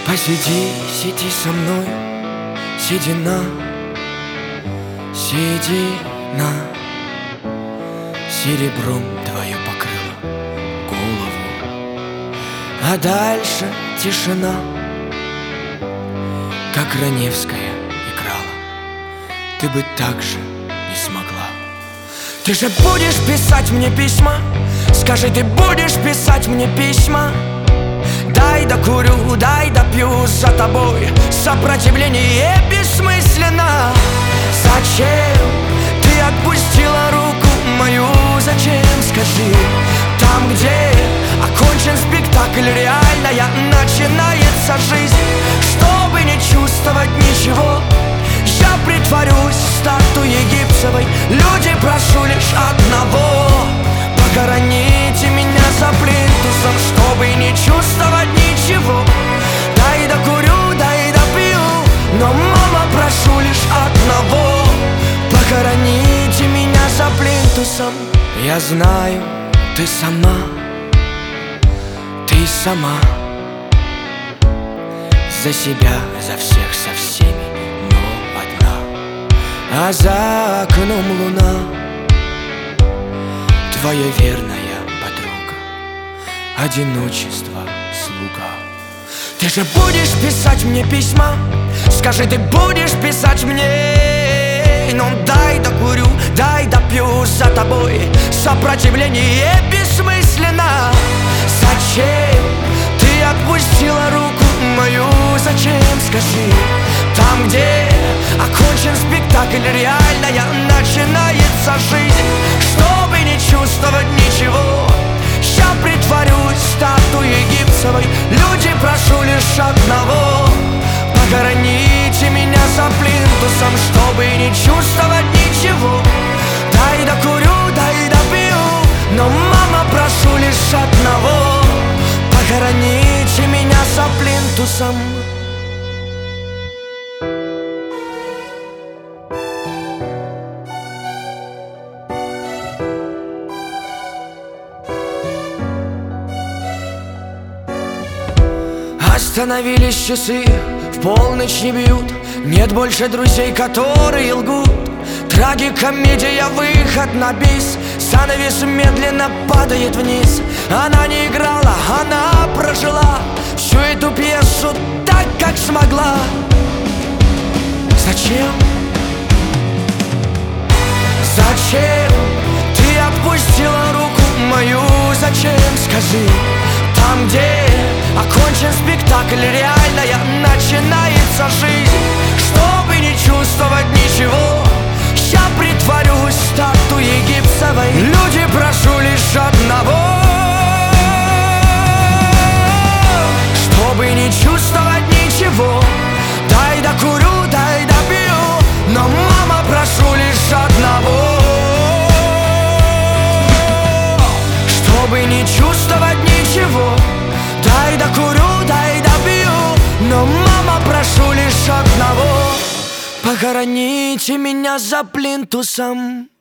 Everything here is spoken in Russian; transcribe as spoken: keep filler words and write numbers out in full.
Посиди, сиди со мной, седина, седина серебром твою покрыла голову, а дальше тишина, как Раневская играла. Ты бы так же не смогла. Ты же будешь писать мне письма? Скажи, ты будешь писать мне письма? Дай докурю, дай допью за тобой. Сопротивление бессмысленно. Зачем ты отпустила руку мою? Зачем, скажи? Там, где окончен спектакль, реальная начинается жизнь. Чтобы не чувствовать ничего, я притворюсь статуей гипсовой. Люди, прошу лишь одного: похороните меня за плинтусом, чтобы не чувствовать ничего. Дай докурю, дай допью, но, мама, прошу лишь одного: похороните меня за плинтусом. Я знаю, ты сама, ты сама, за себя, за всех, со всеми, но одна. А за окном луна, твоя верная подруга, одиночество слуга. Ты же будешь писать мне письма? Скажи, ты будешь писать мне? Ну дай докурю, дай допью за тобой. Сопротивление бессмысленно. Зачем ты отпустила руку мою? Зачем, скажи? Там, где окончен спектакль, реальная начинается жизнь. Чтобы не чувствовать ничего, я притворюсь статуей гипсовой. Люди, прошу лишь одного: похороните меня за плинтусом, чтобы не чувствовать ничего. Дай докурю, дай допью, но, мама, прошу лишь одного: похороните меня за плинтусом. Остановились часы, в полночь не бьют. Нет больше друзей, которые лгут. Трагикомедия, выход на бис. Занавес медленно падает вниз. Она не играла, она прожила всю эту пьесу так, как смогла. Зачем? Зачем ты отпустила руку мою? Зачем, скажи? Там, где окончен спектакль, реальная начинается жизнь. Чтобы не чувствовать ничего, я притворюсь статуей гипсовой. Люди, прошу лишь одного: чтобы не чувствовать ничего. Дай докурю, дай допью, но, мама, прошу лишь одного: чтобы не чувствовать ничего. Дай докурю, дай допью, но, мама, прошу лишь одного: похороните меня за плинтусом.